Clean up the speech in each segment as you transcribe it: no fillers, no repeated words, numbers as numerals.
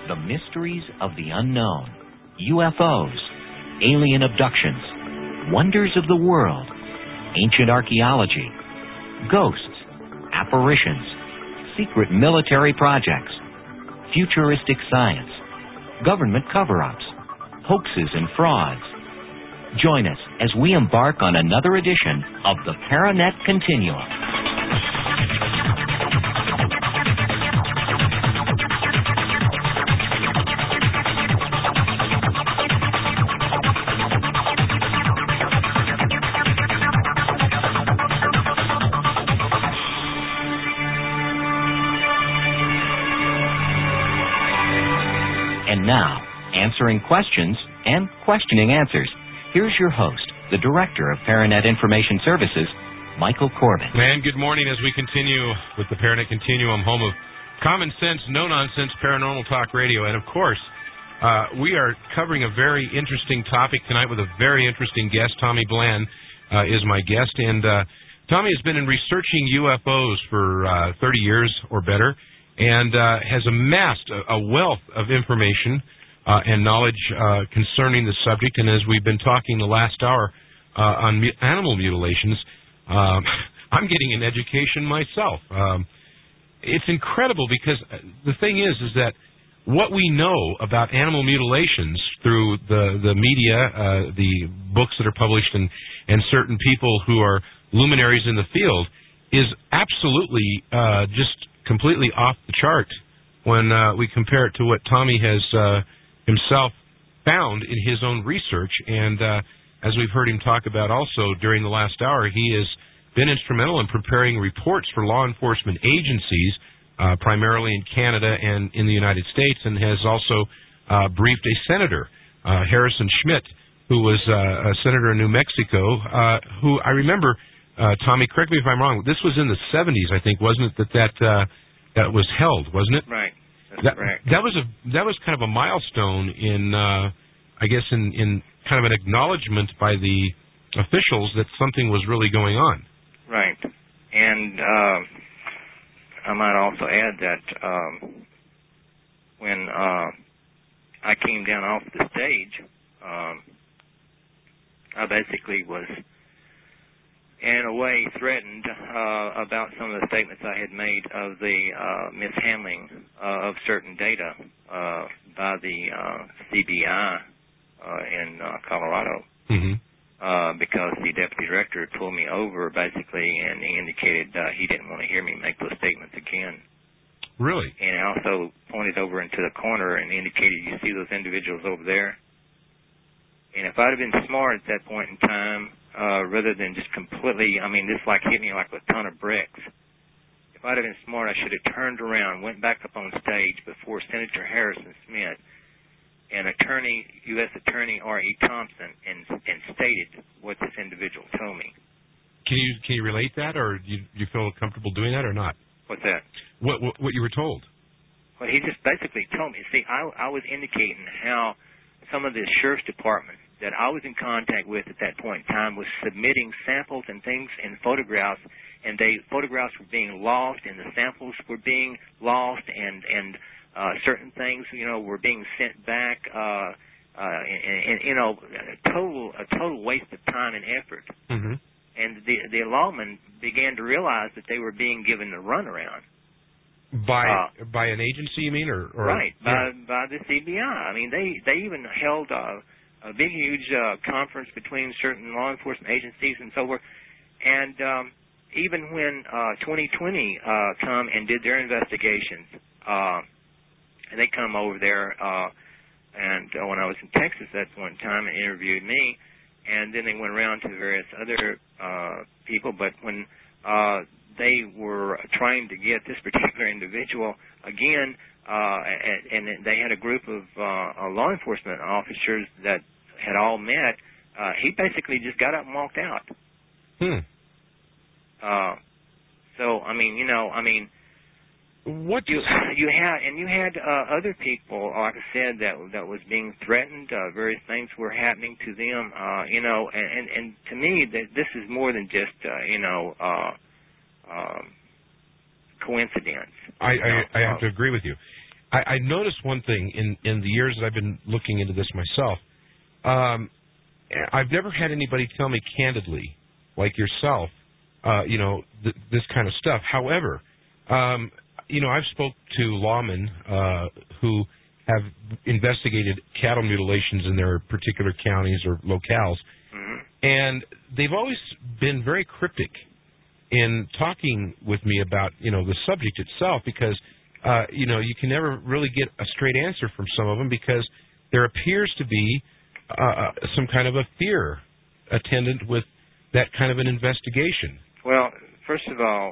The mysteries of the unknown, UFOs, alien abductions, wonders of the world, ancient archaeology, ghosts, apparitions, secret military projects, futuristic science, government cover-ups, hoaxes and frauds. Join us as we embark on another edition of the Paranet Continuum. And now, answering questions and questioning answers. Here's your host, the Director of Paranet Information Services, Michael Corbin. And good morning as we continue with the Paranet Continuum, home of common sense, no-nonsense paranormal talk radio. And, of course, we are covering a very interesting topic tonight with a very interesting guest. Tommy Bland is my guest. And Tommy has been in researching UFOs for 30 years or better, and has amassed a wealth of information and knowledge concerning the subject. And as we've been talking the last hour on animal mutilations, I'm getting an education myself. It's incredible because the thing is that what we know about animal mutilations through the media, the books that are published, and certain people who are luminaries in the field is absolutely just completely off the chart when we compare it to what Tommy has himself found in his own research. And as we've heard him talk about also during the last hour, he has been instrumental in preparing reports for law enforcement agencies, primarily in Canada and in the United States, and has also briefed a senator, Harrison Schmitt, who was a senator in New Mexico, who I remember, Tommy, correct me if I'm wrong, this was in the 70s, I think, wasn't it, that was held, wasn't it? Right. That's correct. That was kind of a milestone in, I guess, in kind of an acknowledgement by the officials that something was really going on. Right. And I might also add that when I came down off the stage, I basically was, in a way, threatened about some of the statements I had made of the mishandling of certain data by the CBI in Colorado, because the deputy director pulled me over, basically, and he indicated he didn't want to hear me make those statements again. Really? And I also pointed over into the corner and indicated, you see those individuals over there? And if I'd have been smart at that point in time, rather than just completely, this like hit me like a ton of bricks. If I'd have been smart, I should have turned around, went back up on stage before Senator Harrison Schmitt and U.S. Attorney R.E. Thompson and stated what this individual told me. Can you relate that, or do you feel comfortable doing that or not? What's that? What you were told? Well, he just basically told me. See, I was indicating how some of the sheriff's departments that I was in contact with at that point in time was submitting samples and things and photographs, and photographs were being lost, and the samples were being lost, and certain things, were being sent back, and a total waste of time and effort. Mm-hmm. And the lawmen began to realize that they were being given the runaround. By an agency, you mean, or right, yeah. by the CBI. They even held a big, huge conference between certain law enforcement agencies and so forth. And even when 2020 come and did their investigations, and they come over there, and when I was in Texas at one time and interviewed me, and then they went around to various other people. But when they were trying to get this particular individual again, and they had a group of law enforcement officers that had all met. He basically just got up and walked out. What you had other people, like I said, that was being threatened. Various things were happening to them. And to me, this is more than just coincidence. I have to agree with you. I noticed one thing in the years that I've been looking into this myself. I've never had anybody tell me candidly, like yourself, this kind of stuff. However, I've spoke to lawmen who have investigated cattle mutilations in their particular counties or locales, and they've always been very cryptic in talking with me about, the subject itself, because you can never really get a straight answer from some of them, because there appears to be some kind of a fear attendant with that kind of an investigation. Well, first of all,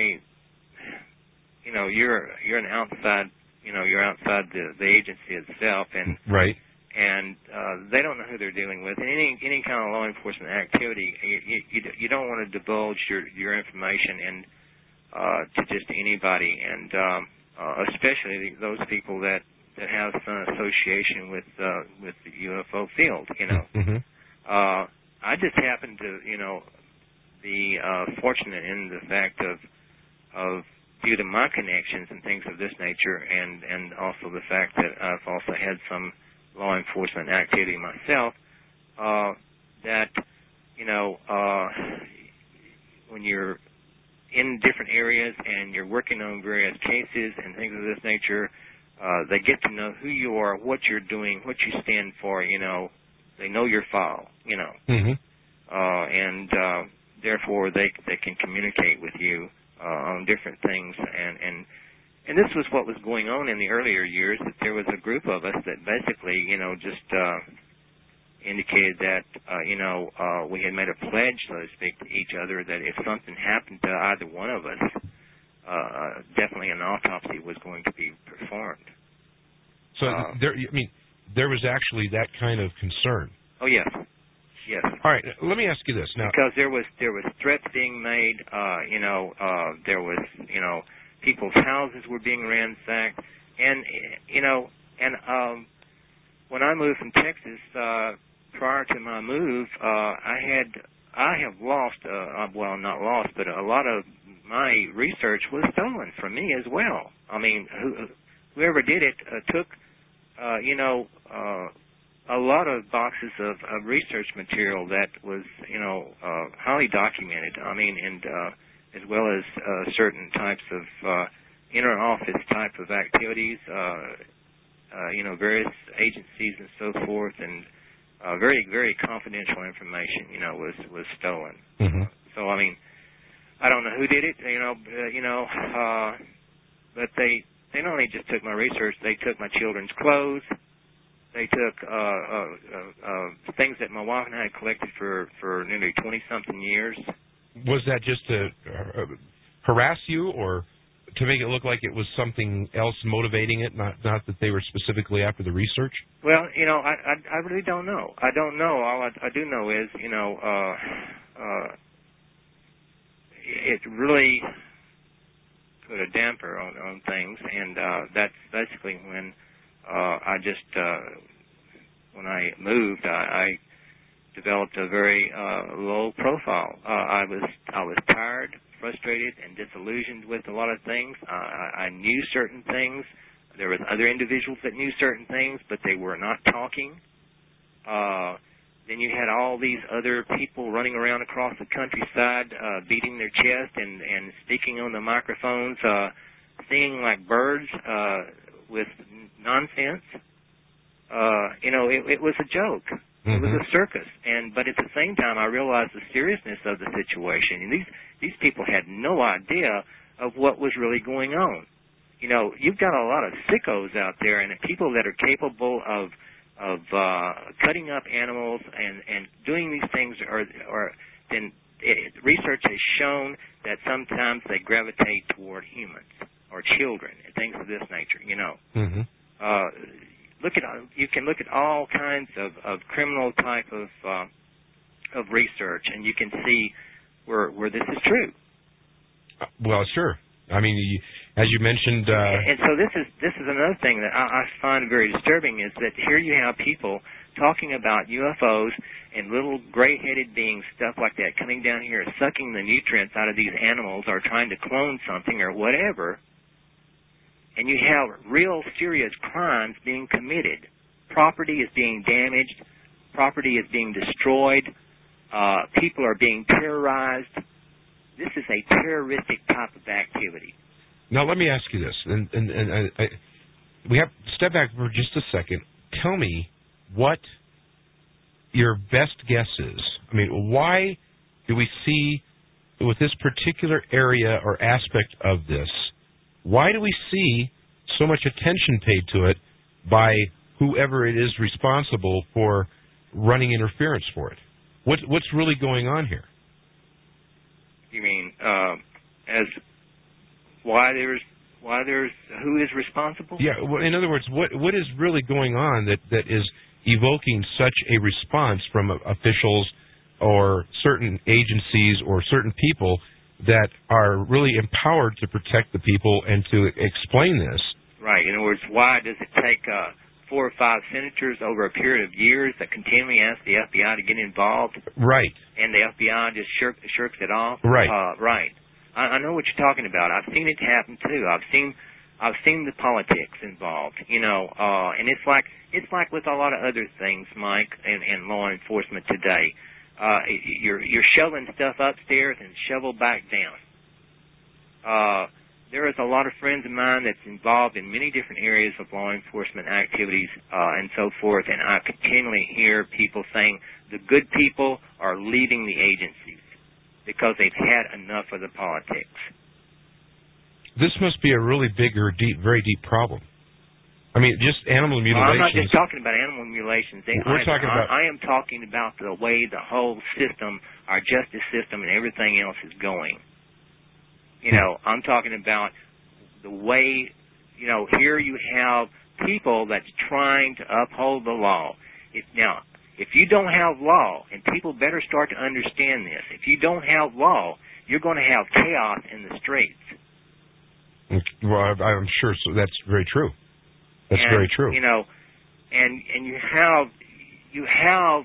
you're an outside, you're outside the agency itself, and right. And they don't know who they're dealing with. And any kind of law enforcement activity, you don't want to divulge your information and to just anybody, and especially those people that have some association with the UFO field. I just happen to be fortunate in the fact of due to my connections and things of this nature, and also the fact that I've also had some law enforcement activity myself, that when you're in different areas and you're working on various cases and things of this nature, they get to know who you are, what you're doing, what you stand for. They know your file. And therefore they can communicate with you on different things, and this was what was going on in the earlier years, that there was a group of us that basically, just indicated that, we had made a pledge, so to speak, to each other, that if something happened to either one of us, definitely an autopsy was going to be performed. So, there was actually that kind of concern. Oh, yes. Yes. All right. Let me ask you this now. Because there was threats being made. There was people's houses were being ransacked, and when I moved from Texas, prior to my move, I have lost. Well, not lost, but a lot of my research was stolen from me as well. I mean, whoever did it took a lot of boxes of research material that was, highly documented. I mean, and as well as certain types of inter-office type of activities, various agencies and so forth, and very, very confidential information, was stolen. So, I mean, I don't know who did it, but they not only just took my research, they took my children's clothes. They took things that my wife and I had collected for nearly 20-something years. Was that just to harass you, or to make it look like it was something else motivating it, not that they were specifically after the research? Well, I really don't know. I don't know. All I do know is, it really put a damper on things, and that's basically when when I moved, I developed a very low profile. I was tired, frustrated, and disillusioned with a lot of things. I knew certain things. There was other individuals that knew certain things, but they were not talking. Then you had all these other people running around across the countryside, beating their chest and speaking on the microphones, singing like birds with nonsense. It was a joke. It was a circus. But at the same time, I realized the seriousness of the situation. And these people had no idea of what was really going on. You've got a lot of sickos out there, and people that are capable of cutting up animals and doing these things, then research has shown that sometimes they gravitate toward humans or children and things of this nature. You can look at all kinds of criminal type of research, and you can see where this is true. Well, sure. I mean, as you mentioned, and so this is another thing that I find very disturbing, is that here you have people talking about UFOs and little gray-headed beings, stuff like that, coming down here, sucking the nutrients out of these animals, or trying to clone something or whatever. and you have real serious crimes being committed. Property is being damaged. Property is being destroyed. People are being terrorized. This is a terroristic type of activity. Now, let me ask you this, and we have to step back for just a second. Tell me what your best guess is. I mean, why do we see, with this particular area or aspect of this, why do we see so much attention paid to it by whoever it is responsible for running interference for it? What's really going on here? You mean as why there's who is responsible? Yeah. Well, in other words, what is really going on that is evoking such a response from officials or certain agencies or certain people that are really empowered to protect the people and to explain this? Right. In other words, why does it take 4 or 5 senators over a period of years that continually ask the FBI to get involved? Right. And the FBI just shirks it off? Right. Right. I know what you're talking about. I've seen it happen too. I've seen the politics involved, and it's like with a lot of other things, Mike, and law enforcement today. You're shoveling stuff upstairs and shovel back down. There is a lot of friends of mine that's involved in many different areas of law enforcement activities and so forth, and I continually hear people saying the good people are leaving the agencies because they've had enough of the politics. This must be a really big or very deep problem. I mean, just animal mutilations. Well, I'm not just talking about animal mutilations. I am talking about the way the whole system, our justice system, and everything else is going. I'm talking about the way, here you have people that's trying to uphold the law. If you don't have law, and people better start to understand this, if you don't have law, you're going to have chaos in the streets. Well, I'm sure that's very true. That's very true. And you have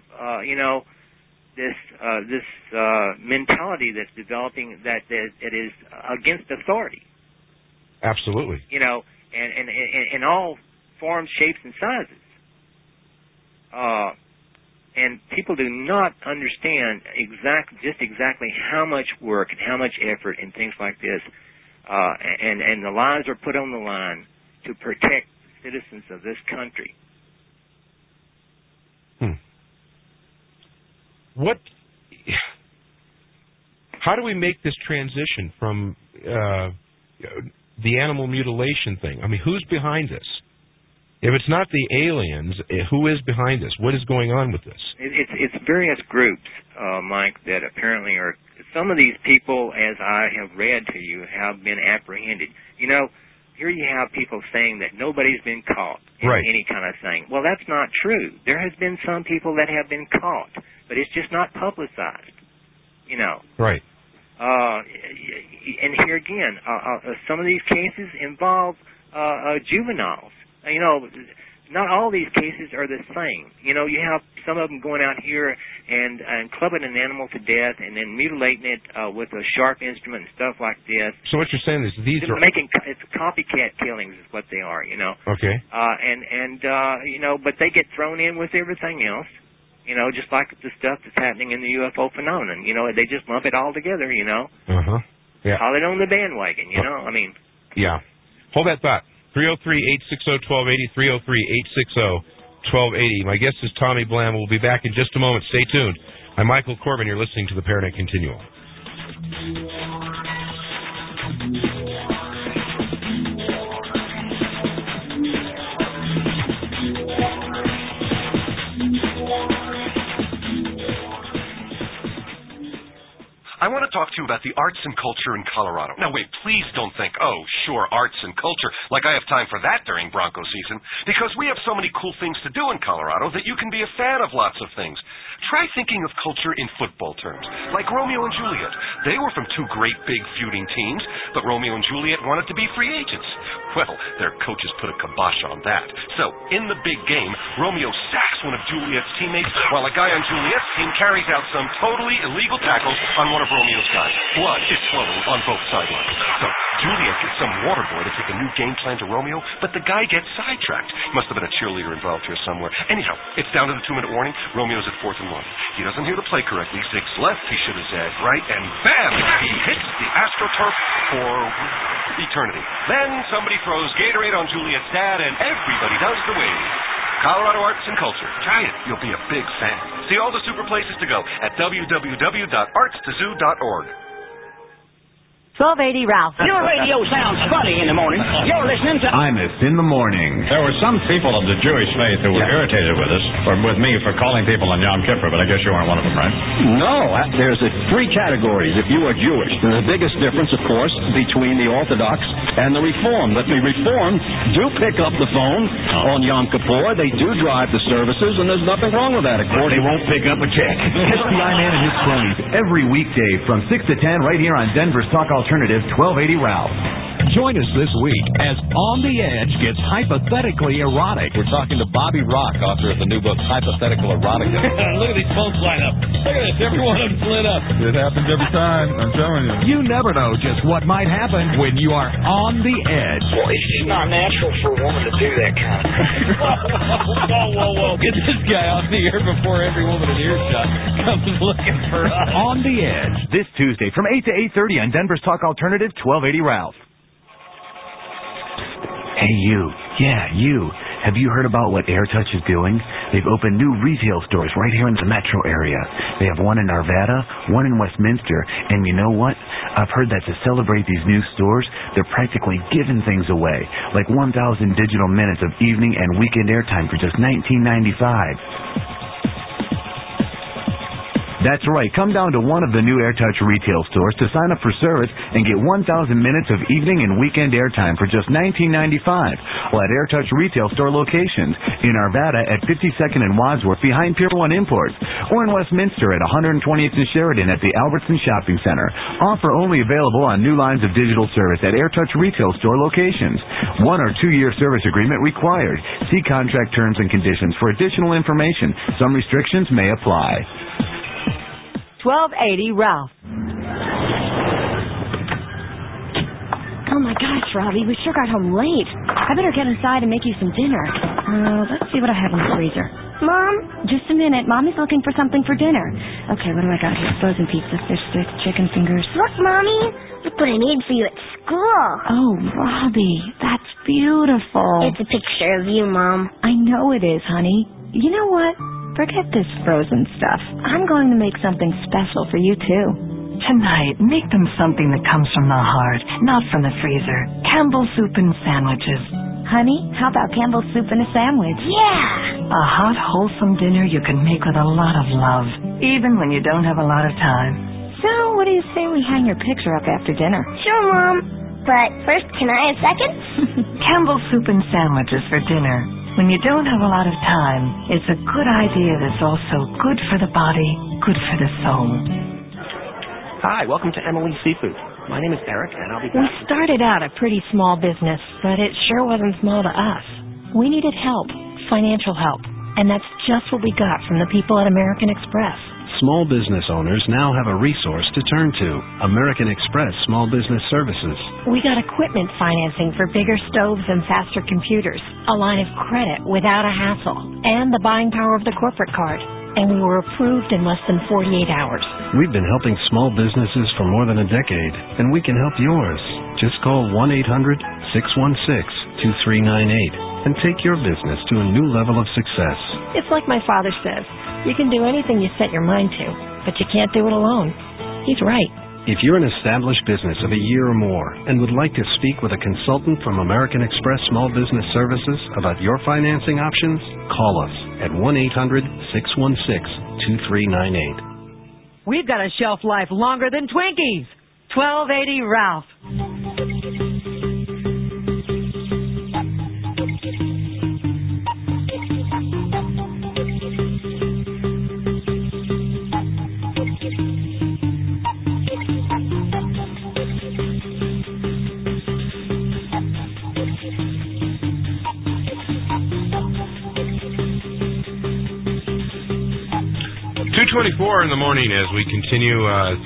this mentality that's developing that is against authority. Absolutely. And in all forms, shapes, and sizes. And people do not understand exactly how much work and how much effort and things like this, and the lives are put on the line to protect the citizens of this country. How do we make this transition from the animal mutilation thing? I mean, who's behind this? If it's not the aliens, who is behind this? What is going on with this? It's various groups, Mike, that apparently are... Some of these people, as I have read to you, have been apprehended. Here you have people saying that nobody's been caught in any kind of thing. Well, that's not true. There has been some people that have been caught, but it's just not publicized. Right. And here again, some of these cases involve juveniles. Not all these cases are the same. You have some of them going out here and clubbing an animal to death and then mutilating it with a sharp instrument and stuff like this. So what you're saying is these are it's copycat killings is what they are. Okay. But they get thrown in with everything else. Just like the stuff that's happening in the UFO phenomenon. They just lump it all together. Yeah. Call it on the bandwagon. Yeah. Hold that thought. 303-860-1280, 303-860-1280. My guest is Tommy Bland. We'll be back in just a moment. Stay tuned. I'm Michael Corbin. You're listening to the Paranet Continuum. I want to talk to you about the arts and culture in Colorado. Now, wait, please don't think, oh, sure, arts and culture, like I have time for that during Bronco season, because we have so many cool things to do in Colorado that you can be a fan of lots of things. Try thinking of culture in football terms, like Romeo and Juliet. They were from 2 great big feuding teams, but Romeo and Juliet wanted to be free agents. Well, their coaches put a kibosh on that. So, in the big game, Romeo sacks one of Juliet's teammates, while a guy on Juliet's team carries out some totally illegal tackle on one of Romeo's guys. Blood is flowing on both sidelines. So, Juliet gets some water boy to take a new game plan to Romeo, but the guy gets sidetracked. Must have been a cheerleader involved here somewhere. Anyhow, it's down to the 2-minute warning. Romeo's at 4th and 1. He doesn't hear the play correctly. 6 left. He should have zagged right, and bam! He hits the AstroTurf for eternity. Then somebody throws Gatorade on Juliet's dad, and everybody does the wave. Colorado Arts and Culture. Try it. You'll be a big fan. See all the super places to go at www.artstozoo.org. 1280 Ralph. Your radio sounds funny in the morning. You're listening to Imus in the morning. There were some people of the Jewish faith who were irritated with us, or with me for calling people on Yom Kippur, but I guess you weren't one of them, right? No, there's 3 categories if you are Jewish. The biggest difference, of course, between the Orthodox and the Reformed. But the Reformed do pick up the phone on Yom Kippur. They do drive the services, and there's nothing wrong with that. They won't pick up a check. Catch the I-Man and his cronies every weekday from 6 to 10 right here on Denver's Talk Alternative, 1280 Ralph. Join us this week as On the Edge gets hypothetically erotic. We're talking to Bobby Rock, author of the new book, Hypothetical Erotica. Look at these folks line up. Look at this. Every one of them lit up. It happens every time. I'm telling you. You never know just what might happen when you are on the edge. Well, it's just not natural for a woman to do that kind of thing. Whoa. Get this guy off the air before every woman in earshot comes looking for us. On the Edge. This Tuesday from 8 to 8:30 on Denver's Talk Alternative, 1280 Ralph. Hey, you. Yeah, you. Have you heard about what AirTouch is doing? They've opened new retail stores right here in the metro area. They have one in Arvada, one in Westminster, and you know what? I've heard that to celebrate these new stores, they're practically giving things away, like 1,000 digital minutes of evening and weekend airtime for just $19.95. That's right. Come down to one of the new AirTouch retail stores to sign up for service and get 1,000 minutes of evening and weekend airtime for just $19.95. While at AirTouch retail store locations in Arvada at 52nd and Wadsworth behind Pier 1 Imports, or in Westminster at 120th and Sheridan at the Albertson Shopping Center. Offer only available on new lines of digital service at AirTouch retail store locations. 1 or 2 year service agreement required. See contract terms and conditions for additional information. Some restrictions may apply. 1280 Ralph. Oh my gosh, Robbie, we sure got home late. I better get inside and make you some dinner. Let's see what I have in the freezer. Mom? Just a minute. Mommy's looking for something for dinner. Okay, what do I got here? Frozen pizza, fish sticks, chicken fingers. Look, Mommy. Look what I made for you at school. Oh, Robbie, that's beautiful. It's a picture of you, Mom. I know it is, honey. You know what? Forget this frozen stuff. I'm going to make something special for you, too. Tonight, make them something that comes from the heart, not from the freezer. Campbell's soup and sandwiches. Honey, how about Campbell's soup and a sandwich? Yeah! A hot, wholesome dinner you can make with a lot of love, even when you don't have a lot of time. So, what do you say we hang your picture up after dinner? Sure, Mom. But first, can I have seconds? Campbell's soup and sandwiches for dinner. When you don't have a lot of time, it's a good idea that's also good for the body, good for the soul. Hi, welcome to Emily's Seafood. My name is Eric, and I'll be We started out a pretty small business, but it sure wasn't small to us. We needed help, financial help, and that's just what we got from the people at American Express. Small business owners now have a resource to turn to, American Express Small Business Services. We got equipment financing for bigger stoves and faster computers, a line of credit without a hassle, and the buying power of the corporate card. And we were approved in less than 48 hours. We've been helping small businesses for more than a decade, and we can help yours. Just call 1-800-616-2398 and take your business to a new level of success. It's like my father says, you can do anything you set your mind to, but you can't do it alone. He's right. If you're an established business of a year or more and would like to speak with a consultant from American Express Small Business Services about your financing options, call us at 1-800-616-2398. We've got a shelf life longer than Twinkies. 1280 Ralph. 2:24 in the morning as we continue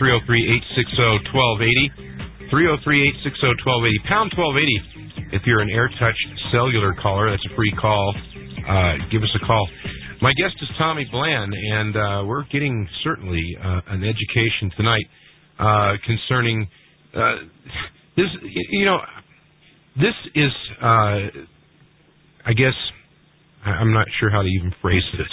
303-860-1280. 303-860-1280. Pound 1280 if you're an AirTouch cellular caller. That's a free call. Give us a call. My guest is Tommy Bland, and we're getting certainly an education tonight concerning this. This is, I guess, I'm not sure how to even phrase this.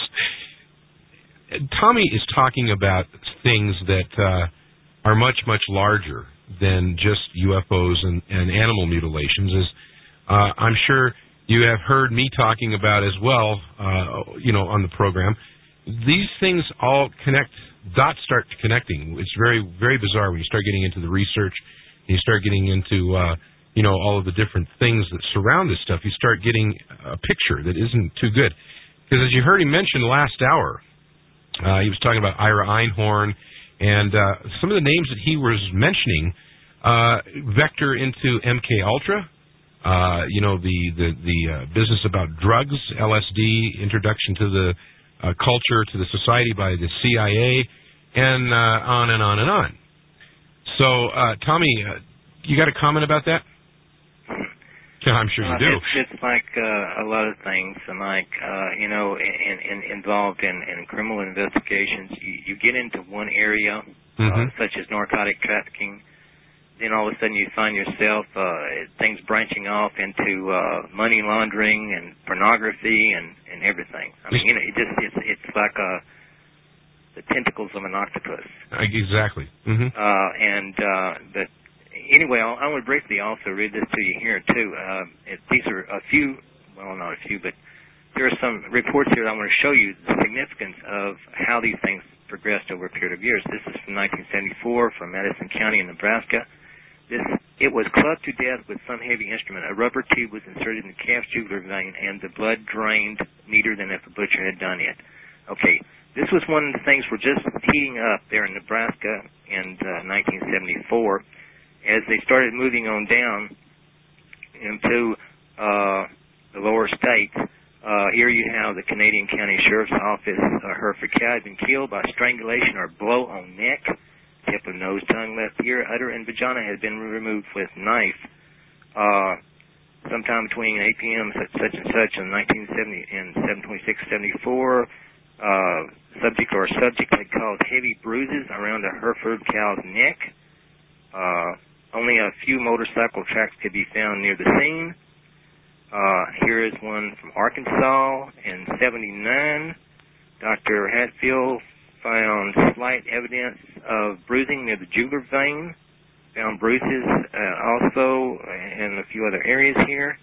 Tommy is talking about things that are much, much larger than just UFOs and animal mutilations. As I'm sure you have heard me talking about as well, on the program. These things all connect, dots start connecting. It's very, very bizarre when you start getting into the research and you start getting into, all of the different things that surround this stuff. You start getting a picture that isn't too good. Because as you heard him mention last hour, he was talking about Ira Einhorn, and some of the names that he was mentioning vector into MK Ultra. The business about drugs, LSD, introduction to the culture, to the society by the CIA, and on and on and on. So, Tommy, you got a comment about that? I'm sure you do. It's like a lot of things, and involved in criminal investigations. You get into one area, such as narcotic trafficking. Then all of a sudden you find yourself things branching off into money laundering and pornography and everything. I mean, it's like the tentacles of an octopus. Exactly. Mm-hmm. But anyway, I would briefly also read this to you here too. These are a few, well, not a few, but there are some reports here that I want to show you the significance of how these things progressed over a period of years. This is from 1974 from Madison County in Nebraska. It was clubbed to death with some heavy instrument. A rubber tube was inserted in the calf's jugular vein, and the blood drained neater than if a butcher had done it. Okay, this was one of the things we're just heating up there in Nebraska in 1974. As they started moving on down into the lower states, here you have the Canadian County Sheriff's Office. Hereford cow had been killed by strangulation or blow on neck. Tip of nose, tongue, left ear, udder, and vagina had been removed with knife. Sometime between 8 p.m. such and such in 1970 and 7/26/74, subject had caused heavy bruises around the Hereford cow's neck. Only a few motorcycle tracks could be found near the scene. Here is one from Arkansas in 79. Dr. Hatfield found slight evidence of bruising near the jugular vein. Found bruises also in a few other areas here.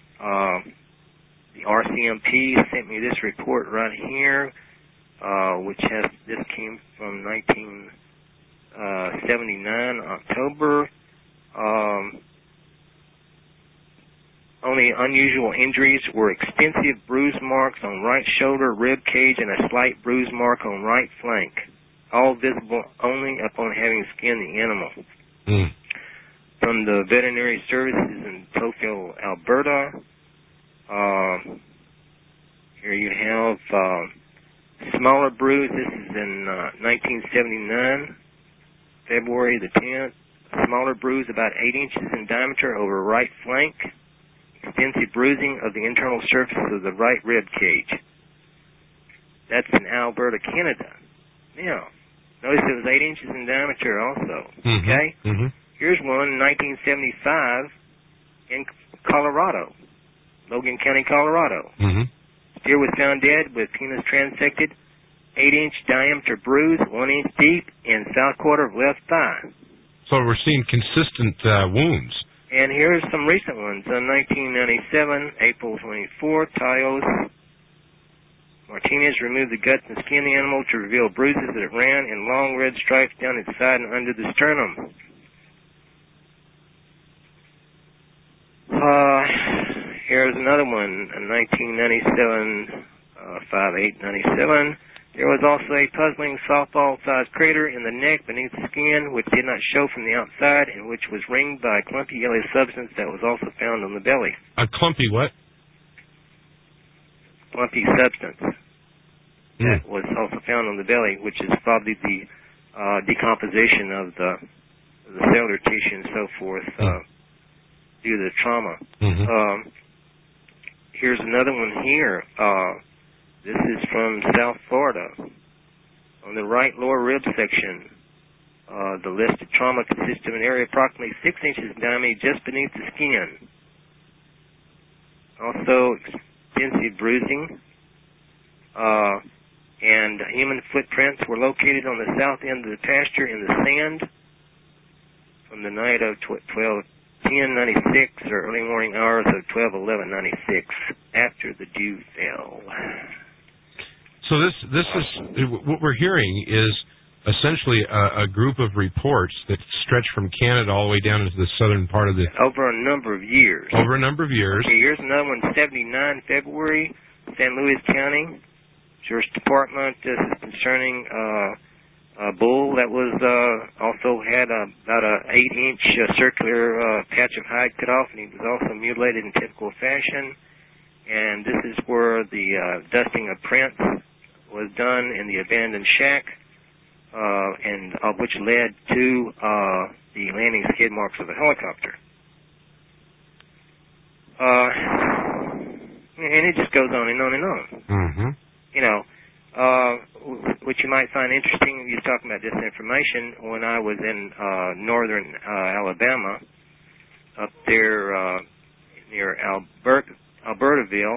The RCMP sent me this report right here, this came from 1979, October. Only unusual injuries were extensive bruise marks on right shoulder, rib cage, and a slight bruise mark on right flank, all visible only upon having skinned the animal. From the veterinary services in Tocqueville, Alberta, here you have smaller bruise. This is in 1979, February the 10th. Smaller bruise about 8 inches in diameter over right flank. Extensive bruising of the internal surface of the right rib cage. That's in Alberta, Canada. Now, notice it was 8 inches in diameter also. Okay? Here's one in 1975 in Colorado, Logan County, Colorado. Steer was found dead with penis transected, 8-inch diameter bruise, 1 inch deep in south quarter of left thigh. So we're seeing consistent wounds. And here's some recent ones. In 1997, April 24th, Taos Martinez removed the guts and skin of the animal to reveal bruises that ran in long red stripes down its side and under the sternum. Here's another one, in 1997, 5/8/97. There was also a puzzling softball-sized crater in the neck beneath the skin, which did not show from the outside, and which was ringed by a clumpy yellow substance that was also found on the belly. A clumpy what? Clumpy substance. that was also found on the belly, which is probably the decomposition of the cellular tissue and so forth due to the trauma. Here's another one here. This is from South Florida. On the right lower rib section, the listed trauma consists of an area approximately 6 inches in diameter just beneath the skin. Also, extensive bruising. And human footprints were located on the south end of the pasture in the sand from the night of 12/10/96 or early morning hours of 12/11/96 after the dew fell. So this is what we're hearing is essentially a group of reports that stretch from Canada all the way down into the southern part of the... Over a number of years. Over a number of years. Okay, here's another one, 79 February, San Luis County. Sheriff's Department. This is concerning a bull that was also had about a 8-inch circular patch of hide cut off, and he was also mutilated in typical fashion. And this is where the dusting of prints was done in the abandoned shack, and which led to the landing skid marks of the helicopter. And it just goes on and on and on. Mm-hmm. You know, what you might find interesting, you're talking about this information, when I was in northern Alabama, up there near Albertaville,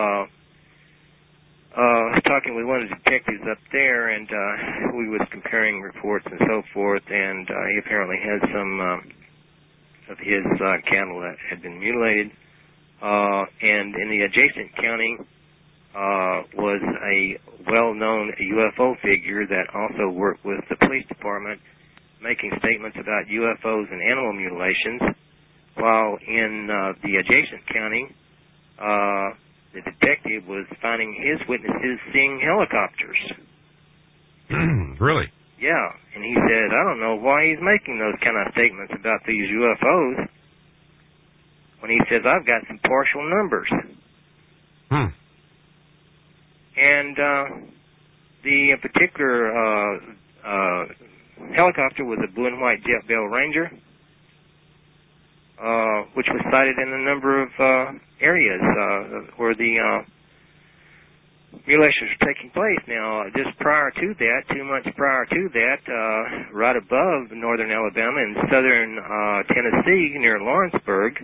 I was talking with one of the detectives up there, and we was comparing reports and so forth, and he apparently had some of his cattle that had been mutilated. And in the adjacent county was a well-known UFO figure that also worked with the police department, making statements about UFOs and animal mutilations, while in the adjacent county, the detective was finding his witnesses seeing helicopters. Really? Yeah, and he said, I don't know why he's making those kind of statements about these UFOs, when he says, I've got some partial numbers. And the particular helicopter was a blue and white Jet Bell Ranger, which was sighted in a number of areas where the mutilations were taking place. Now, just prior to that, 2 months prior to that, right above northern Alabama in southern Tennessee near Lawrenceburg,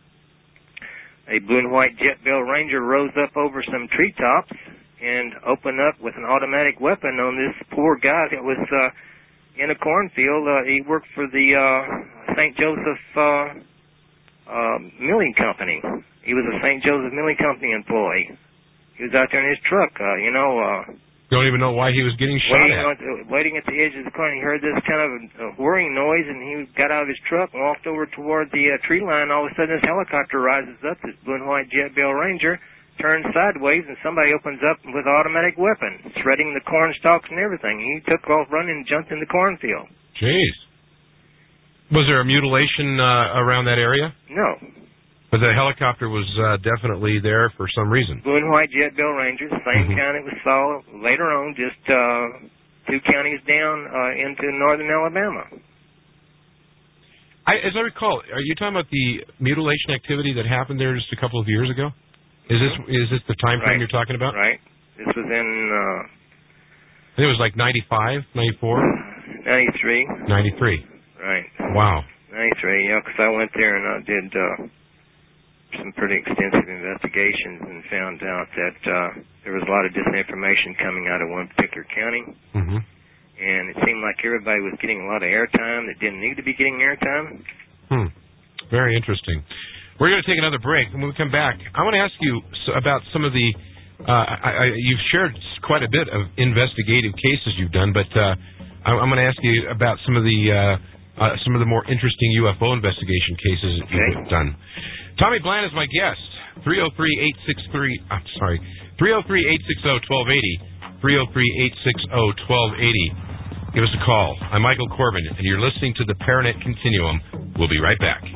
a blue and white Jet Bell Ranger rose up over some treetops and opened up with an automatic weapon on this poor guy that was in a cornfield. He worked for the St. Joseph Milling Company. He was a St. Joseph Milling Company employee. He was out there in his truck, Don't even know why he was getting shot at. Waiting at the edge of the corner. He heard this kind of whirring noise, and he got out of his truck and walked over toward the tree line. All of a sudden, this helicopter rises up, this blue and white Jet Bell Ranger, turns sideways, and somebody opens up with an automatic weapon, shredding the corn stalks and everything. He took off running and jumped in the cornfield. Jeez. Was there a mutilation around that area? No. But the helicopter was definitely there for some reason. Blue and white Jet Bell Ranger, the same county it was saw later on, just 2 counties down into northern Alabama. As I recall, are you talking about the mutilation activity that happened there just a couple of years ago? Is this the time frame you're talking about? Right. This was in... I think it was like 95, 94? 93. 93. Right. Wow. 93, yeah, because I went there and I did some pretty extensive investigations and found out that there was a lot of disinformation coming out of one particular county. Mm-hmm. And it seemed like everybody was getting a lot of airtime that didn't need to be getting airtime. Very interesting. We're going to take another break. When we come back, I want to ask you about some of the... you've shared quite a bit of investigative cases you've done, but I'm going to ask you about some of the more interesting UFO investigation cases that you've done. Tommy Bland is my guest. 303-860-1280. 303-860-1280. Give us a call. I'm Michael Corbin, and you're listening to the Paranet Continuum. We'll be right back.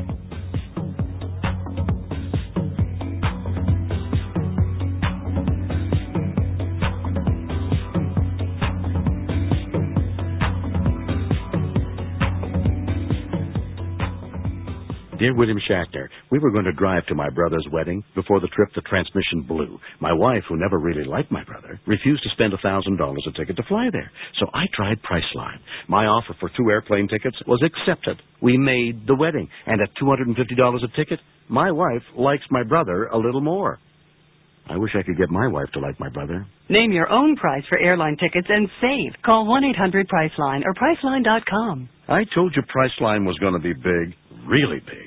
Dear William Shatner, we were going to drive to my brother's wedding. Before the trip, the transmission blew. My wife, who never really liked my brother, refused to spend $1,000 a ticket to fly there. So I tried Priceline. My offer for 2 airplane tickets was accepted. We made the wedding. And at $250 a ticket, my wife likes my brother a little more. I wish I could get my wife to like my brother. Name your own price for airline tickets and save. Call 1-800-PRICELINE or Priceline.com. I told you Priceline was going to be big. Really big.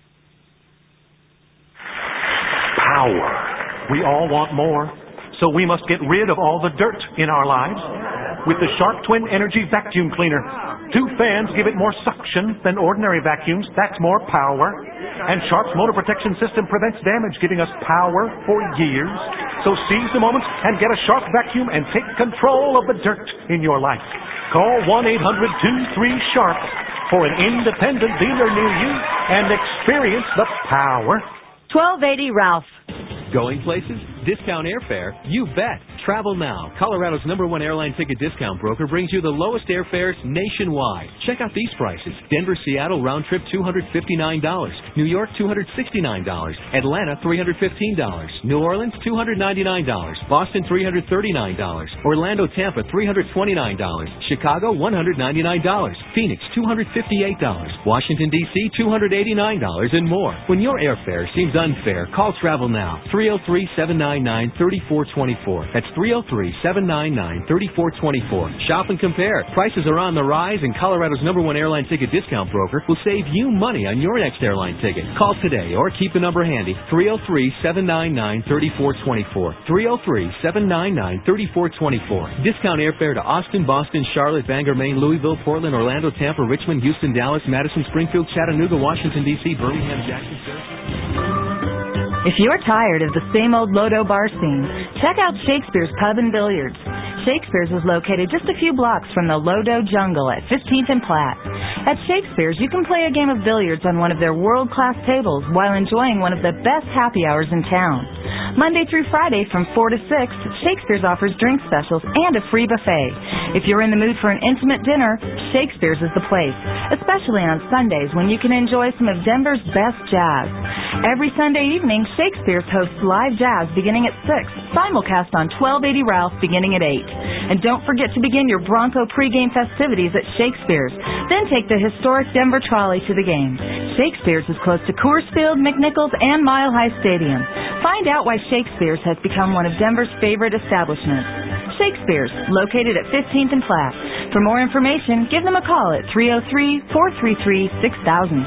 Power. We all want more, so we must get rid of all the dirt in our lives. With the Sharp Twin Energy Vacuum Cleaner, 2 fans give it more suction than ordinary vacuums. That's more power. And Sharp's motor protection system prevents damage, giving us power for years. So seize the moment and get a Sharp vacuum and take control of the dirt in your life. Call 1-800-23-SHARP for an independent dealer near you and experience the power. 1280 Ralph. Going places? Discount airfare? You bet. Travel Now, Colorado's #1 airline ticket discount broker, brings you the lowest airfares nationwide. Check out these prices. Denver-Seattle round trip $259. New York $269. Atlanta $315. New Orleans $299. Boston $339. Orlando-Tampa $329. Chicago $199. Phoenix $258. Washington, D.C. $289 and more. When your airfare seems unfair, call Travel Now. 303-799-3424. That's 303-799-3424. Shop and compare. Prices are on the rise, and Colorado's #1 airline ticket discount broker will save you money on your next airline ticket. Call today or keep the number handy. 303-799-3424. 303-799-3424. Discount airfare to Austin, Boston, Charlotte, Bangor, Maine, Louisville, Portland, Orlando, Tampa, Richmond, Houston, Dallas, Madison, Springfield, Chattanooga, Washington, D.C., Birmingham, Jackson, If you're tired of the same old Lodo bar scene, check out Shakespeare's Pub and Billiards. Shakespeare's is located just a few blocks from the Lodo Jungle at 15th and Platte. At Shakespeare's, you can play a game of billiards on one of their world-class tables while enjoying one of the best happy hours in town. Monday through Friday from 4 to 6, Shakespeare's offers drink specials and a free buffet. If you're in the mood for an intimate dinner, Shakespeare's is the place, especially on Sundays when you can enjoy some of Denver's best jazz. Every Sunday evening, Shakespeare's hosts live jazz beginning at 6, simulcast on 1280 Ralph beginning at 8. And don't forget to begin your Bronco pregame festivities at Shakespeare's. Then take the historic Denver Trolley to the game. Shakespeare's is close to Coors Field, McNichols, and Mile High Stadium. Find out why Shakespeare's has become one of Denver's favorite establishments. Shakespeare's, located at 15th and Platte. For more information, give them a call at 303-433-6000.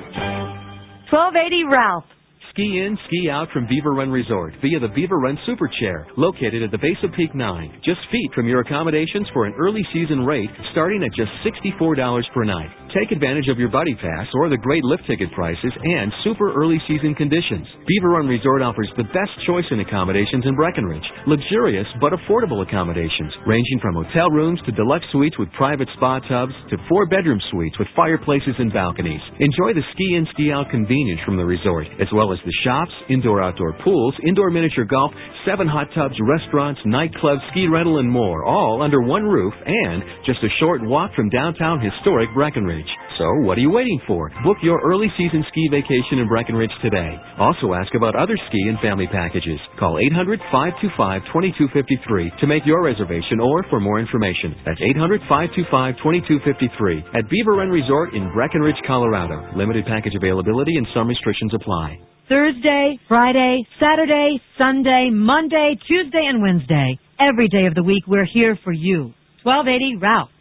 1280 Ralph. Ski in, ski out from Beaver Run Resort via the Beaver Run Super Chair, located at the base of Peak 9, just feet from your accommodations for an early season rate starting at just $64 per night. Take advantage of your Buddy Pass or the great lift ticket prices and super early season conditions. Beaver Run Resort offers the best choice in accommodations in Breckenridge, luxurious but affordable accommodations ranging from hotel rooms to deluxe suites with private spa tubs to 4-bedroom suites with fireplaces and balconies. Enjoy the ski in, ski out convenience from the resort, as well as the shops, indoor-outdoor pools, indoor miniature golf, 7 hot tubs, restaurants, nightclubs, ski rental, and more, all under one roof and just a short walk from downtown historic Breckenridge. So what are you waiting for? Book your early season ski vacation in Breckenridge today. Also ask about other ski and family packages. Call 800-525-2253 to make your reservation or for more information. That's 800-525-2253 at Beaver Run Resort in Breckenridge, Colorado. Limited package availability and some restrictions apply. Thursday, Friday, Saturday, Sunday, Monday, Tuesday, and Wednesday. Every day of the week, we're here for you. 1280 Ralph.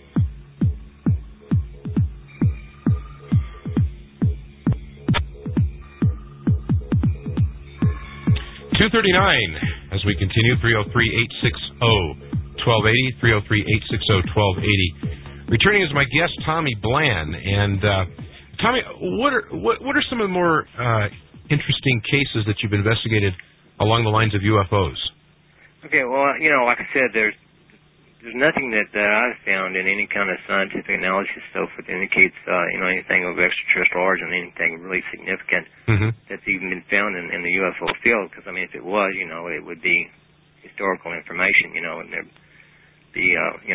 $2.39 as we continue. 303-860-1280. 303-860-1280. Returning is my guest, Tommy Bland. And Tommy, what are some of the more interesting cases that you've investigated along the lines of UFOs? Okay, well, like I said, there's nothing that I've found in any kind of scientific analysis so that indicates anything of extraterrestrial origin, anything really significant that's even been found in the UFO field. Because if it was, it would be historical information, and there'd be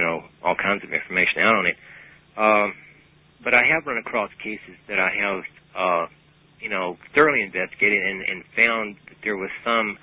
all kinds of information out on it. But I have run across cases that I have thoroughly investigated and found that there was some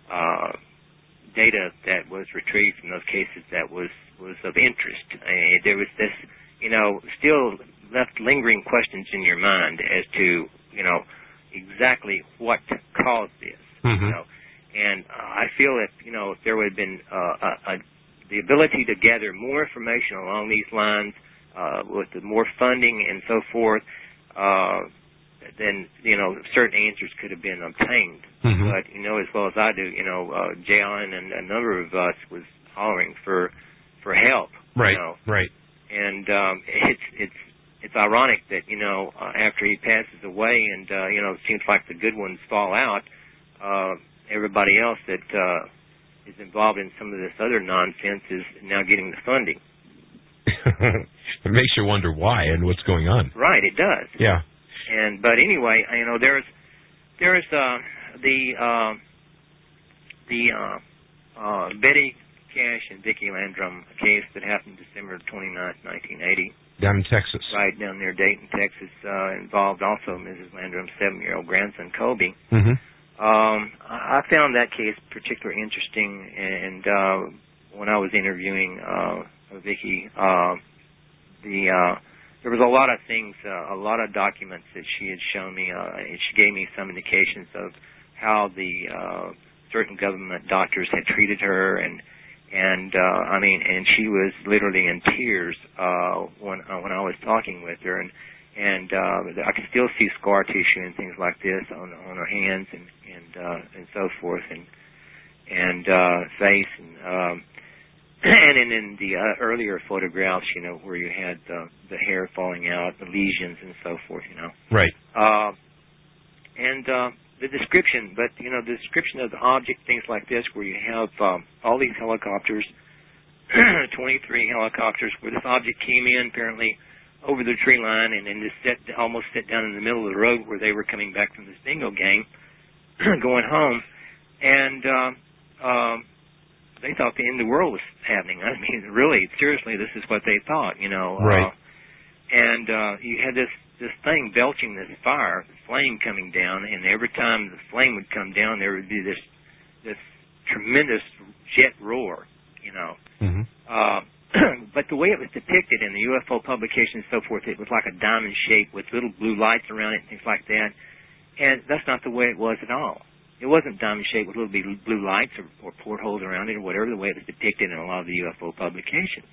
data that was retrieved from those cases that was of interest. There was this, still left lingering questions in your mind as to, exactly what caused this. Mm-hmm. And I feel that, if there would have been the ability to gather more information along these lines, with the more funding and so forth, then, certain answers could have been obtained. Mm-hmm. But, as well as I do, Jay Allen and a number of us was hollering for help. Right, right. And it's ironic that, after he passes away and, it seems like the good ones fall out, everybody else that is involved in some of this other nonsense is now getting the funding. It makes you wonder why and what's going on. Right, it does. Yeah. But anyway, there's the Betty Cash and Vicki Landrum case that happened December 29th, 1980. Down in Texas. Right, down near Dayton, Texas, involved also Mrs. Landrum's 7-year-old grandson, Colby. Mm-hmm. I found that case particularly interesting, and when I was interviewing Vicki, there was a lot of things, a lot of documents that she had shown me, and she gave me some indications of how the certain government doctors had treated her, and she was literally in tears when I was talking with her, and I could still see scar tissue and things like this on her hands and so forth, and face, and in the earlier photographs, where you had the hair falling out, the lesions and so forth, Right. The description, but the description of the object, things like this, where you have all these helicopters, 23 helicopters, where this object came in apparently over the tree line and then just almost sit down in the middle of the road where they were coming back from this bingo game, going home, and they thought the end of the world was happening. I mean, really, seriously, this is what they thought, Right. And you had this thing belching this fire, flame coming down, and every time the flame would come down, there would be this tremendous jet roar, Mm-hmm. But the way it was depicted in the UFO publication and so forth, it was like a diamond shape with little blue lights around it and things like that. And that's not the way it was at all. It wasn't diamond shaped with little blue lights or portholes around it or whatever, the way it was depicted in a lot of the UFO publications.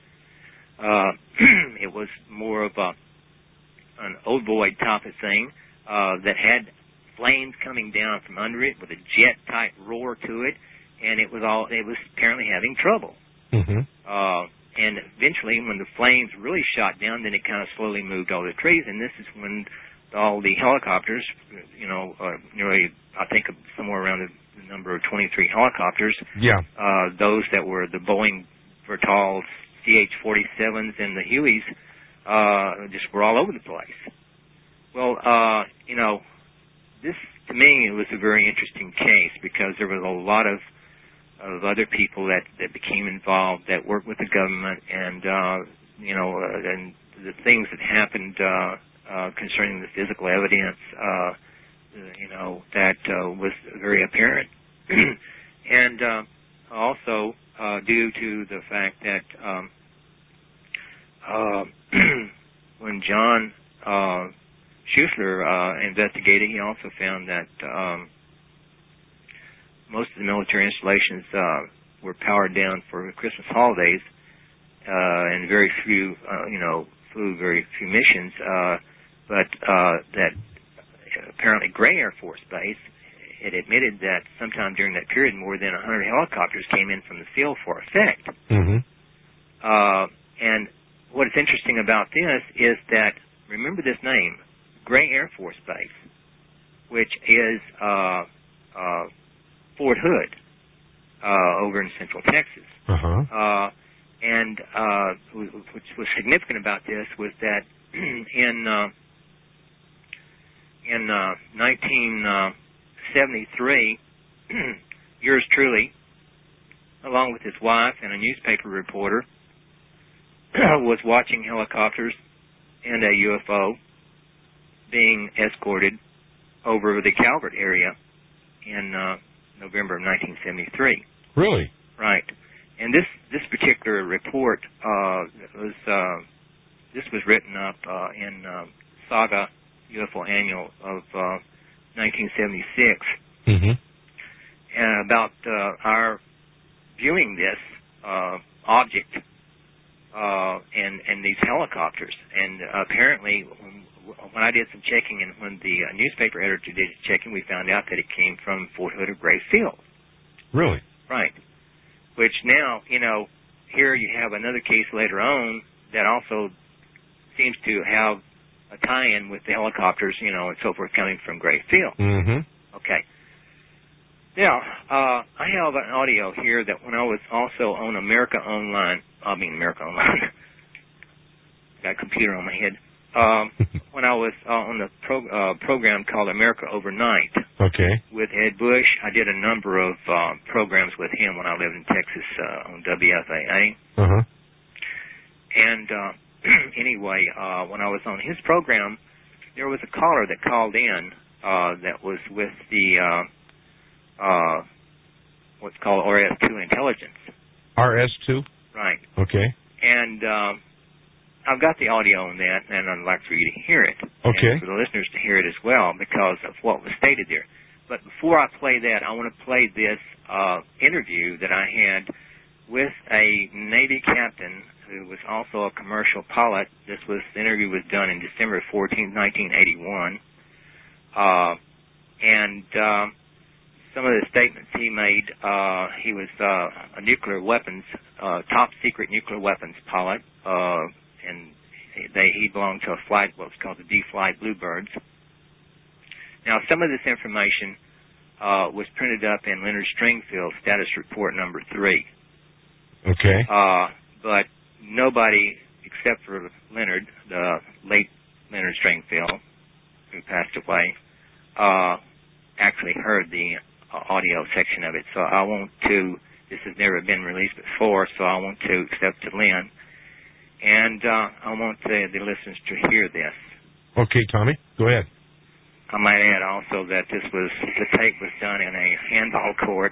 It was more of an ovoid type of thing that had flames coming down from under it with a jet type roar to it, and it was apparently having trouble. Mm-hmm. And eventually, when the flames really shot down, then it kind of slowly moved all the trees, and this is when all the helicopters, nearly, I think, somewhere around the number of 23 helicopters. Yeah. Those that were the Boeing Vertol CH-47s and the Hueys, just were all over the place. Well, this, to me, it was a very interesting case because there was a lot of other people that became involved that worked with the government, and and the things that happened concerning the physical evidence, that was very apparent, and also due to the fact that when John Schuessler investigated, he also found that most of the military installations were powered down for Christmas holidays, and very few, flew very few missions, but that apparently Gray Air Force Base had admitted that sometime during that period more than 100 helicopters came in from the field for effect. Mm-hmm. And what is interesting about this is that, remember this name, Gray Air Force Base, which is Fort Hood over in Central Texas. Uh-huh. And which was significant about this was that in 1973, yours truly, along with his wife and a newspaper reporter, was watching helicopters and a UFO being escorted over the Calvert area in November of 1973. Really? Right. And this particular report was written up in Saga UFO Annual of 1976, and about our viewing this object and these helicopters. And apparently, when I did some checking and when the newspaper editor did checking, we found out that it came from Fort Hood of Grace Field. Really? Right. Which now, here you have another case later on that also seems to have a tie-in with the helicopters, and so forth coming from Grace Field. Okay. Now, I have an audio here that when I was also on America Online, got a computer on my head, when I was on the program called America Overnight with Ed Bush. I did a number of programs with him when I lived in Texas on WFAA. And anyway, when I was on his program, there was a caller that called in that was with the what's called RS2 Intelligence. RS2? Right. Okay. And I've got the audio on that, and I'd like for you to hear it. Okay. And for the listeners to hear it as well because of what was stated there. But before I play that, I want to play this interview that I had with a Navy captain who was also a commercial pilot. The interview was done in December 14, 1981. And some of the statements he made, he was a nuclear weapons, top secret nuclear weapons pilot, and he belonged to a flight, what was called the D-Flight Bluebirds. Now, some of this information was printed up in Leonard Stringfield Status Report number 3. Okay. But nobody except for Leonard, the late Leonard Stringfield, who passed away, actually heard the audio section of it. So I want to, this has never been released before, so I want to accept to Lynn. And I want the listeners to hear this. Okay, Tommy, go ahead. I might add also that the tape was done in a handball court.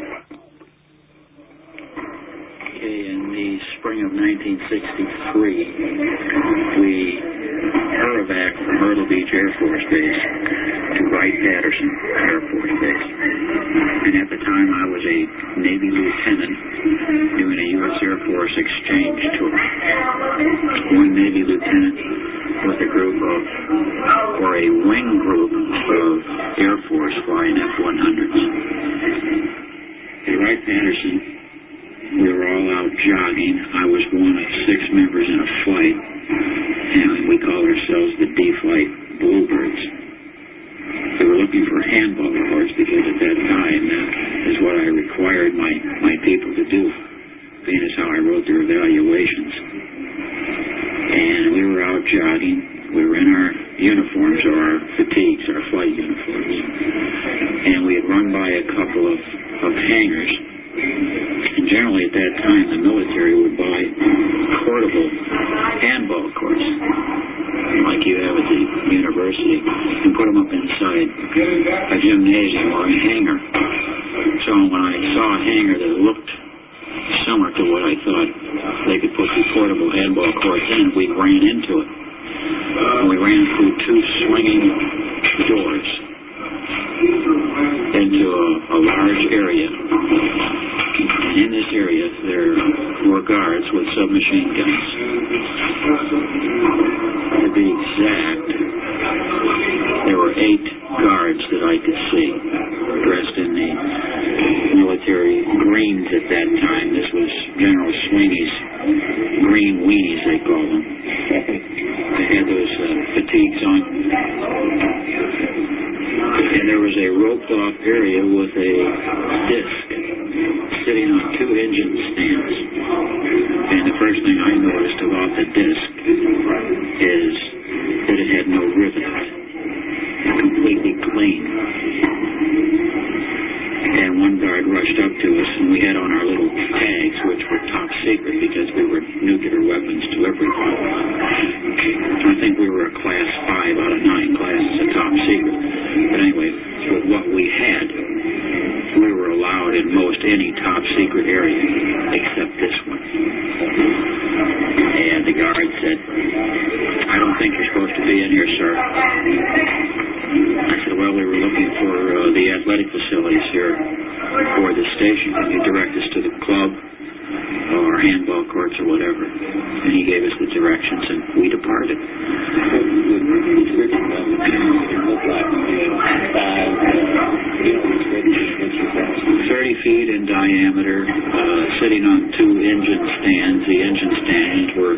In the spring of 1963, we aerovac from Myrtle Beach Air Force Base to Wright-Patterson Air Force Base. And at the time, I was a Navy lieutenant doing a U.S. Air Force exchange tour. One Navy lieutenant with a group of, or a wing group of Air Force flying F-100s. At Wright-Patterson, we were all out jogging. I was one of 6 members in a flight, and we called ourselves the D-Flight Bluebirds. We were looking for handball courts because at that time that is what I required my people to do, being as how I wrote their evaluations. And we were out jogging. We were in our uniforms, or our fatigues, our flight uniforms. And we had run by a couple of hangars. And generally at that time, the military would buy portable handball courts, like you have at the university, and put them up inside a gymnasium or a hangar. So when I saw a hangar that looked similar to what I thought they could put the portable handball courts in, we ran into it. And we ran through 2 swinging doors into a large area. And in this area, there were guards with submachine guns. To be exact, there were 8 guards that I could see, dressed in the military greens at that time. This was General Sweeney's green weenies, they call them. They had those fatigues on. And there was a roped-off area with a disc sitting on 2 engine stands. And the first thing I noticed about the disc is that it had no rivet. Completely clean. And one guard rushed up to us, and we had on our little tags, which were top secret because we were nuclear weapons to everyone. I think we were a Class 5 out of 9 class most any top secret area except this one. And the guard said, I don't think you're supposed to be in here, sir. I said, well, we were looking for the athletic facilities here for the station. Can you direct us to the club or handball courts or whatever? And he gave us the directions, and we departed. 30 feet in diameter, sitting on two engine stands. The engine stands were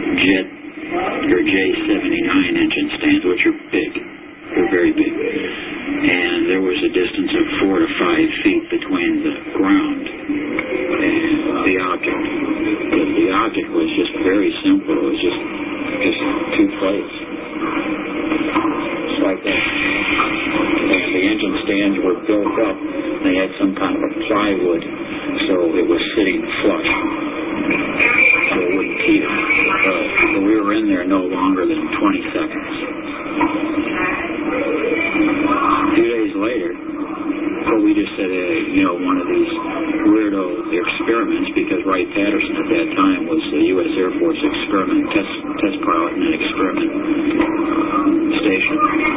J79 engine stands, which are big. They're very big. And there was a distance of 4 to 5 feet between the ground and the object. The object was just very simple. It was just two plates. Just like that. And the engine stands were built up. They had some kind of a plywood, so it was sitting flush. So it wouldn't keep. So we were in there no longer than 20 seconds. A few days later, so we just said, one of these weirdo experiments, because Wright-Patterson at that time was the U.S. Air Force experiment test pilot in an experiment station.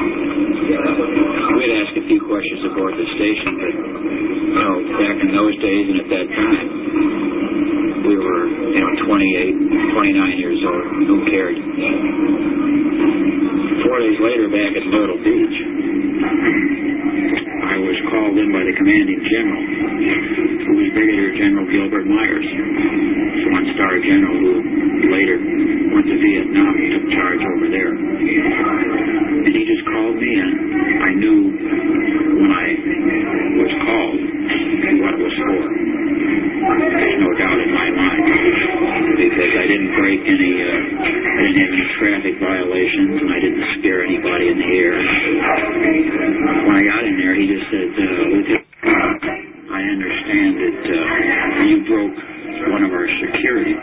We'd ask a few questions aboard the station, but, back in those days and at that time, we were, 28, 29 years old. Who cared? 4 days later, back at Myrtle Beach, I was called in by the commanding general, who was Brigadier General Gilbert Myers, one-star general who later went to Vietnam and took charge over there. And he just called me, and I knew when I was called what it was for. There's no doubt in my mind, because I didn't break any, I didn't have any traffic violations, and I didn't scare anybody in the air. When I got in there, he just said, Lieutenant, I understand that you broke one of our security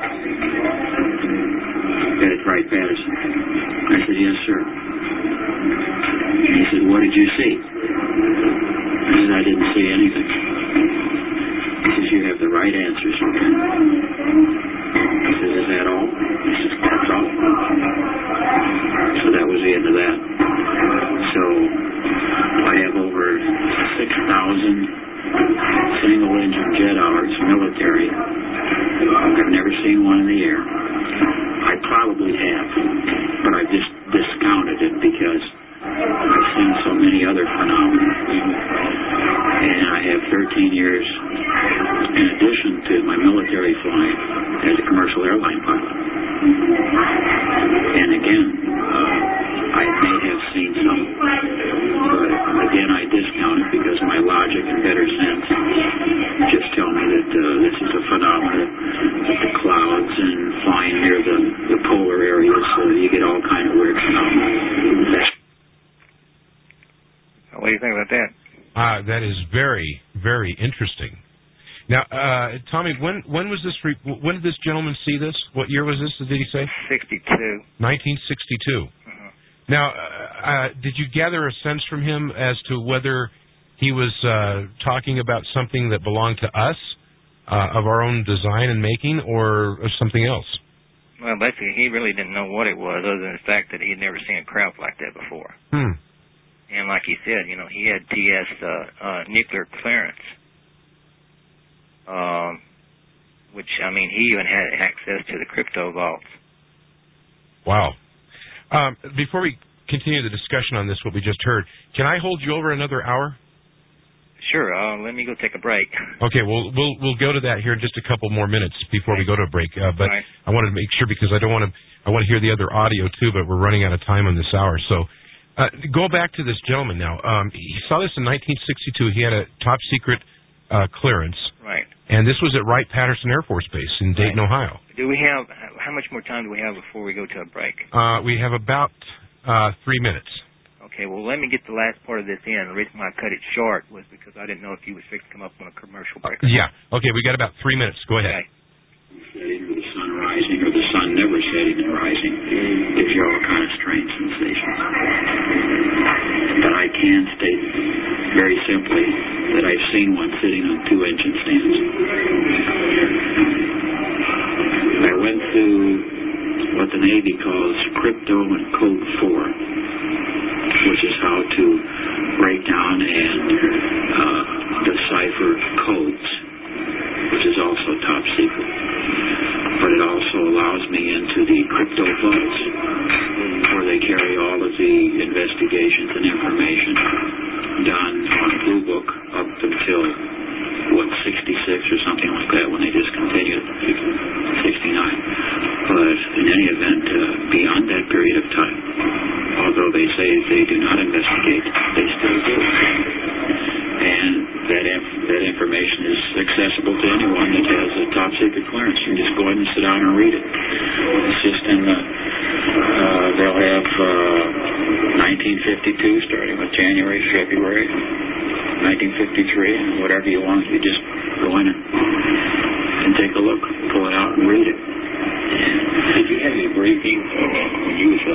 at Wright-Patterson. I said, yes, sir. And he said, what did you see? I said, I didn't see anything. He says, you have the right answers, Lieutenant. He says, is that all? He says, that's all. So that was the end of that. So I have over 6,000 single-engine jet hours, military. I've never seen one in the air. I probably have, but I've just discounted it because I've seen so many other phenomena. And I have 13 years in addition to my military flying as a commercial airline pilot. And again, I may have seen some, but again, I discount it because my logic and better sense just tell me that this is a phenomenon that the clouds and flying near the polar areas, you get all kind of weird phenomena. What do you think about that? That is very, very interesting. Now, Tommy, when was this? When did this gentleman see this? What year was this? Did he say? 62. 1962. Now, did you gather a sense from him as to whether he was talking about something that belonged to us, of our own design and making, or something else? Well, basically, he really didn't know what it was, other than the fact that he'd never seen a craft like that before. And like he said, he had TS nuclear clearance, which, he even had access to the crypto vaults. Wow. Before we continue the discussion on this, what we just heard, can I hold you over another hour? Sure. Let me go take a break. Okay, we'll go to that here in just a couple more minutes before we go to a break. But right. I wanted to make sure because I want to hear the other audio too, but we're running out of time on this hour. So go back to this gentleman now. He saw this in 1962. He had a top secret clearance. Right. And this was at Wright-Patterson Air Force Base in Dayton, Ohio. Do we have, how much more time do we have before we go to a break? We have about 3 minutes. Okay, well, let me get the last part of this in. The reason why I cut it short was because I didn't know if you was fixed to come up on a commercial break. Yeah. Okay, we got about 3 minutes. Go ahead. Okay. Setting or the sun rising or the sun never setting and rising gives you all kind of strange sensations. but I can state very simply that I've seen one sitting on 2 engine stands. I went through what the Navy calls crypto and code 4, which is how to break down and decipher codes, which is also top secret. But it also allows me into the crypto vaults, where they carry all of the investigations and information done on Blue Book up until, 66 or something like that, when they discontinued 69. But in any event, beyond that period of time, although they say they do not investigate, they still do. And that information is accessible to anyone that has a top secret clearance. You can just go ahead and sit down and read it. It's just in the, they'll have 1952 starting with January, February, 1953, and whatever you want, you just go in and take a look, pull it out and read it. Did you have any briefings when you was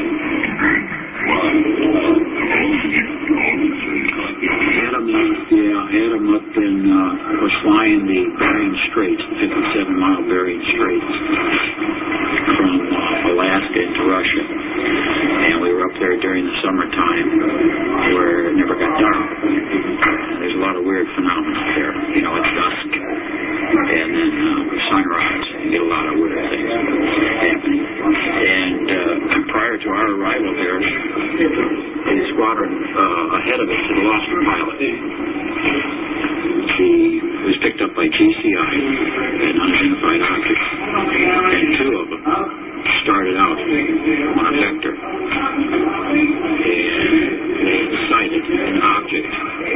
had them up in, was flying the Bering Straits, 57-mile Bering Straits, from Alaska into Russia. And we were up there during the summertime where it never got dark. There's a lot of weird phenomena there. You know, it's dusk. And then sunrise. You get a lot of weird things happening. And prior to our arrival there, the squadron ahead of us had lost a pilot. He was picked up by GCI, an unidentified object, and 2 of them started out on a vector, and they sighted an object,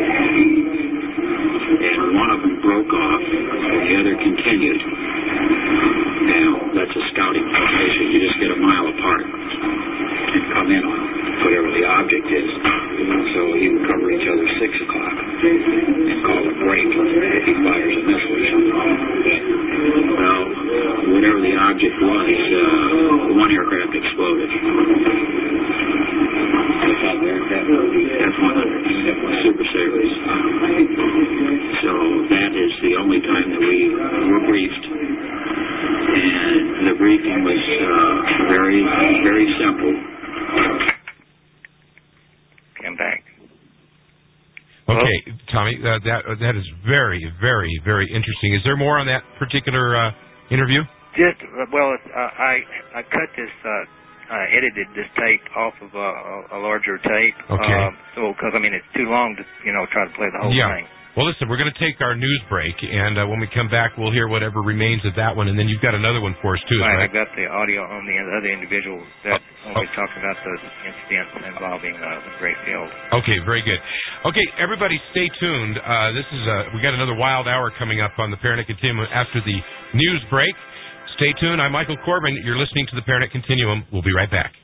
and one of them broke off, and the other continued. Now, that's a scouting formation. You just get a mile apart and come in on whatever the object is. So you can cover each other 6 o'clock and call a break if he fires a missile or something. Well, whatever the object was, one aircraft exploded. F-100, Super Sabres. So that is the only time that we were briefed. And the briefing was very, very simple. I'm back. Okay, Tommy, that is very, very, very interesting. Is there more on that particular interview? Just I cut this, edited this tape off of a larger tape. Okay. So because it's too long to try to play the whole thing. Well, listen, we're going to take our news break, and when we come back, we'll hear whatever remains of that one, and then you've got another one for us too, right? I've got the audio on the other individual that we talked about the incident involving the Gray Field. Okay, very good. Okay, everybody, stay tuned. This is we got another wild hour coming up on the Paranet Continuum after the news break. Stay tuned. I'm Michael Corbin. You're listening to the Paranet Continuum. We'll be right back.